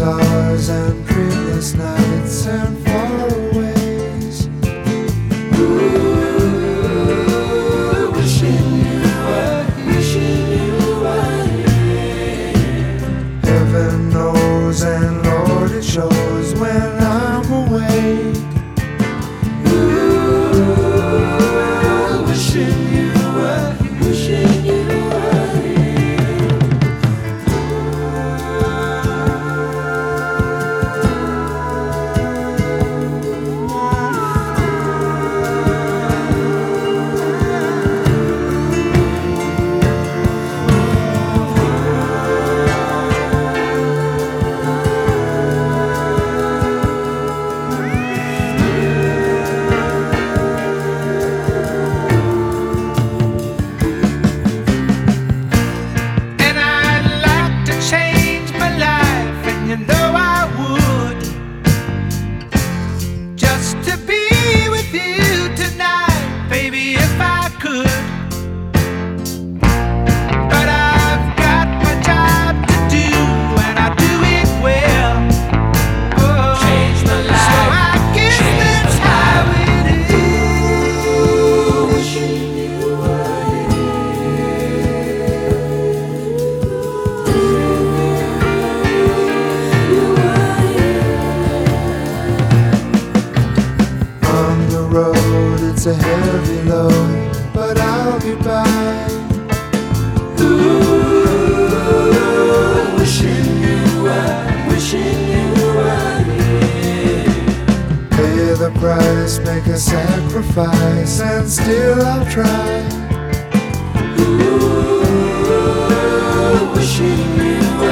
stars and dreamless nights and faraways. Ooh, wishing you were here. Heaven knows and Lord it shows when I'm awake. Ooh, wishing you were here. It's a heavy load, but I'll get by. Ooh, wishing you were here. Pay the price, make a sacrifice, and still I'll try. Ooh, wishing you were